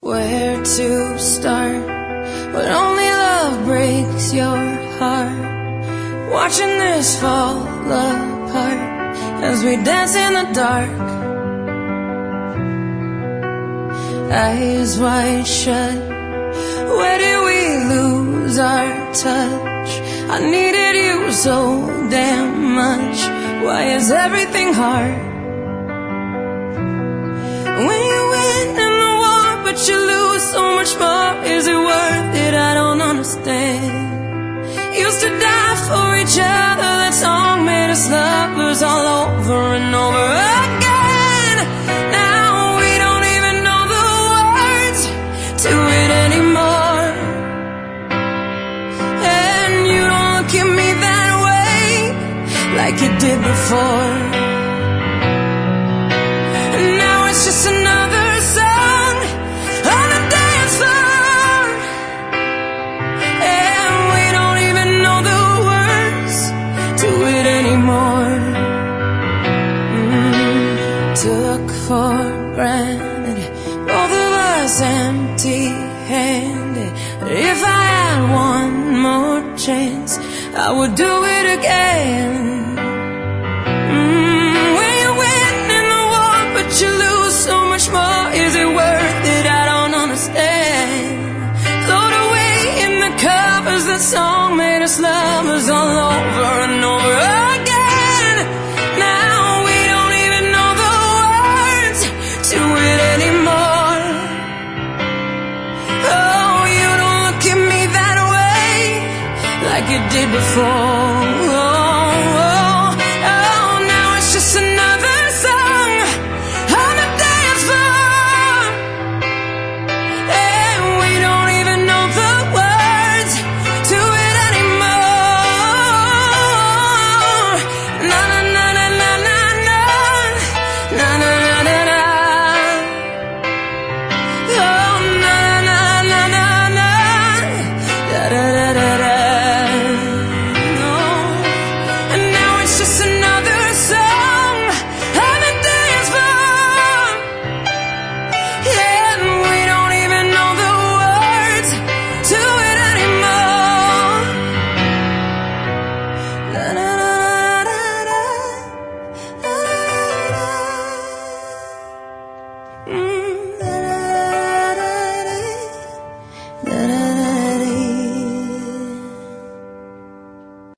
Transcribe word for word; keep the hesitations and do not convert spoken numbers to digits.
Where to start, but only love breaks your heart. Watching this fall apart as we dance in the dark. Eyes wide shut, where did we lose our touch? I needed you so damn much. Why is everything hard? When you win in the war, but you lose so much more. Is it worth it? I don't understand. Used to die for each other. That song made us lovers all over and over again. Now we don't even know the words to it anymore. And you don't look at me that way like you did before. And now it's just another song on the dance floor. And we don't even know the words to it anymore. mm, Took for granted, both of us empty-handed. But if I had one more chance, I would do it again. mm, When you win in the war, but you lose so much more. Is it worth it? I don't understand. Float away in the covers. That song made us lovers all over and over again. Now we don't even know the words to it anymore. Oh, you don't look at me that way like you did before.